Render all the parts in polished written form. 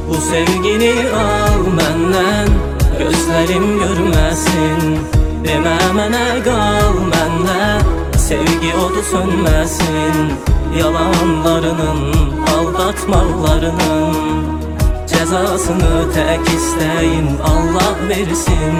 Bu sevgini al məndən, gözlərim görməsin. Demə mənə qal məndə, sevgi odu sönməsin. Yalanlarının, aldatmalarının cəzasını tək istəyim Allah versin.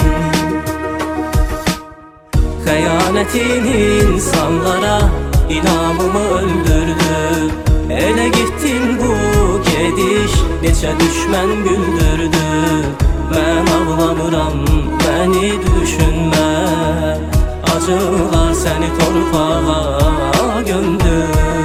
Xəyanətin insanlara inamımı öldürdü. Elə gittin bu gediş neçə düşmən güldürdü. Mən ağlamıram, məni düşünmə, acılar səni torpağa gömdü.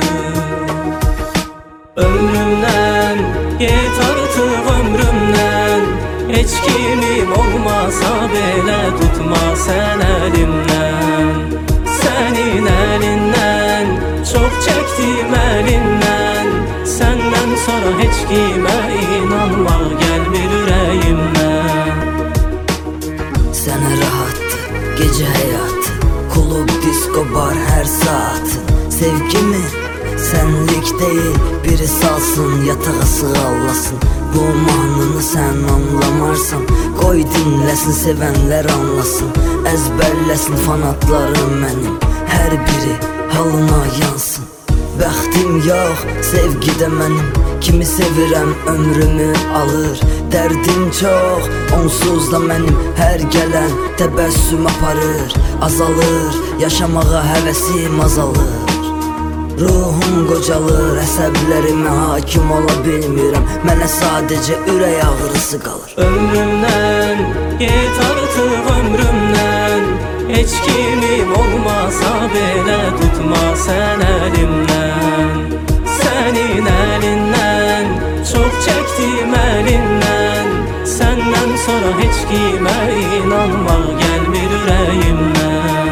Ömrümdən, get artıq ömrümdən, heç kimim olmasa belə tutma sən əlimdən. Sənin əlindən, çox çəkdim əlindən, səndən sonra heç kimə inanmaq gəlmir ürəyimdən. Sənə rahatdır gecə həyatı, klub, disko, bar hər saatın. Sevgimi sənlik deyil, biri salsın yatağa sığallasın. Bu mahnını sən anlamarsan, qoy dinləsin sevənlər anlasın. Əzbərləsin fanatlarım mənim, hər biri halına yansın. Bəxtim yox, sevgidə mənim, kimi sevirəm ömrümü alır. Dərdim çox, onsuz da mənim, hər gələn təbəssüm aparır. Azalır, yaşamağa həvəsim azalır. Ruhum qocalır, əsəblərimə hakim ola bilmirəm. Mənə sadəcə ürək ağrısı qalır. Ömrümdən, get artıq ömrümdən, heç kimim olmasa belə tutma sən əlimdən. Sənin əlindən, çox çəkdim əlindən, səndən sonra heç kimə inanmaq gəlmir ürəyimdən.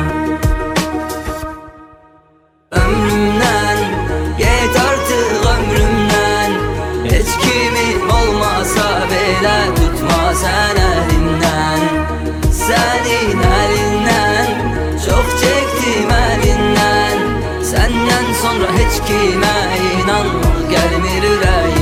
Ömrümdən, get artıq ömrümdən, heç kimim olmasa belə tutma sən əlimdən. Sənin əlindən, çox çəkdim əlindən, səndən sonra heç kimə inanmaq gəlmir ürəyimdən.